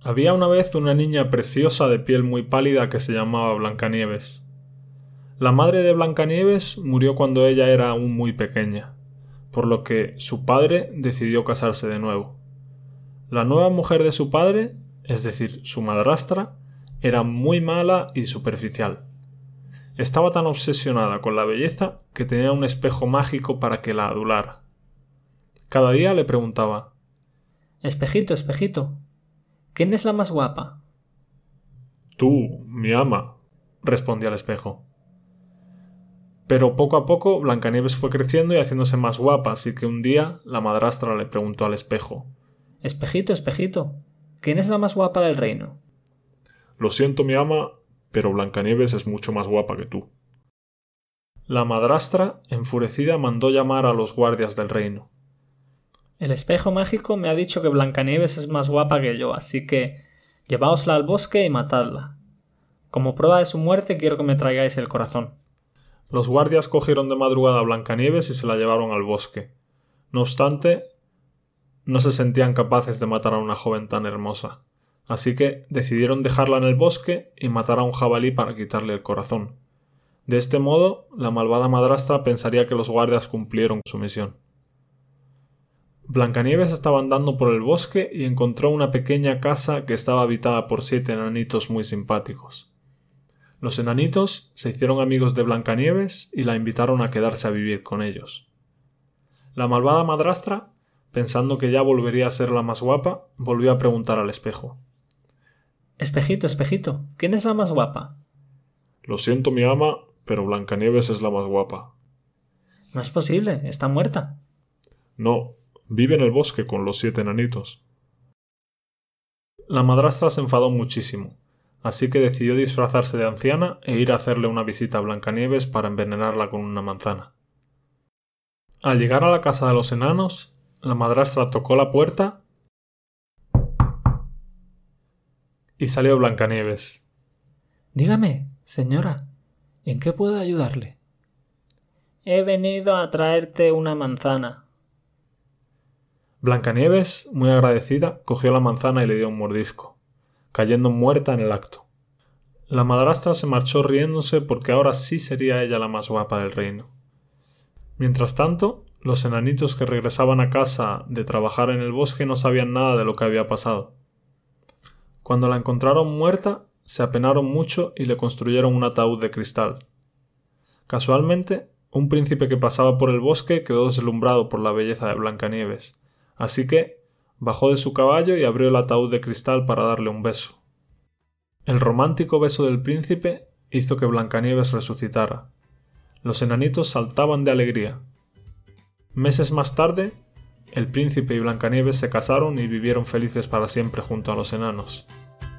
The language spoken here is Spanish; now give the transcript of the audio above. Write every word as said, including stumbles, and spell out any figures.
Había una vez una niña preciosa de piel muy pálida que se llamaba Blancanieves. La madre de Blancanieves murió cuando ella era aún muy pequeña, por lo que su padre decidió casarse de nuevo. La nueva mujer de su padre, es decir, su madrastra, era muy mala y superficial. Estaba tan obsesionada con la belleza que tenía un espejo mágico para que la adulara. Cada día le preguntaba: «Espejito, espejito, ¿quién es la más guapa?» «Tú, mi ama», respondía el espejo. Pero poco a poco Blancanieves fue creciendo y haciéndose más guapa, así que un día la madrastra le preguntó al espejo: «Espejito, espejito, ¿quién es la más guapa del reino?» «Lo siento, mi ama, pero Blancanieves es mucho más guapa que tú». La madrastra, enfurecida, mandó llamar a los guardias del reino. «El espejo mágico me ha dicho que Blancanieves es más guapa que yo, así que lleváosla al bosque y matadla. Como prueba de su muerte quiero que me traigáis el corazón». Los guardias cogieron de madrugada a Blancanieves y se la llevaron al bosque. No obstante, no se sentían capaces de matar a una joven tan hermosa, así que decidieron dejarla en el bosque y matar a un jabalí para quitarle el corazón. De este modo, la malvada madrastra pensaría que los guardias cumplieron su misión. Blancanieves estaba andando por el bosque y encontró una pequeña casa que estaba habitada por siete enanitos muy simpáticos. Los enanitos se hicieron amigos de Blancanieves y la invitaron a quedarse a vivir con ellos. La malvada madrastra, pensando que ya volvería a ser la más guapa, volvió a preguntar al espejo: «Espejito, espejito, ¿quién es la más guapa?» «Lo siento, mi ama, pero Blancanieves es la más guapa». «No es posible, está muerta». «No, vive en el bosque con los siete enanitos». La madrastra se enfadó muchísimo, así que decidió disfrazarse de anciana e ir a hacerle una visita a Blancanieves para envenenarla con una manzana. Al llegar a la casa de los enanos, la madrastra tocó la puerta y salió Blancanieves. «Dígame, señora, ¿en qué puedo ayudarle?» «He venido a traerte una manzana». Blancanieves, muy agradecida, cogió la manzana y le dio un mordisco, cayendo muerta en el acto. La madrastra se marchó riéndose porque ahora sí sería ella la más guapa del reino. Mientras tanto, los enanitos que regresaban a casa de trabajar en el bosque no sabían nada de lo que había pasado. Cuando la encontraron muerta, se apenaron mucho y le construyeron un ataúd de cristal. Casualmente, un príncipe que pasaba por el bosque quedó deslumbrado por la belleza de Blancanieves, así que bajó de su caballo y abrió el ataúd de cristal para darle un beso. El romántico beso del príncipe hizo que Blancanieves resucitara. Los enanitos saltaban de alegría. Meses más tarde, el príncipe y Blancanieves se casaron y vivieron felices para siempre junto a los enanos.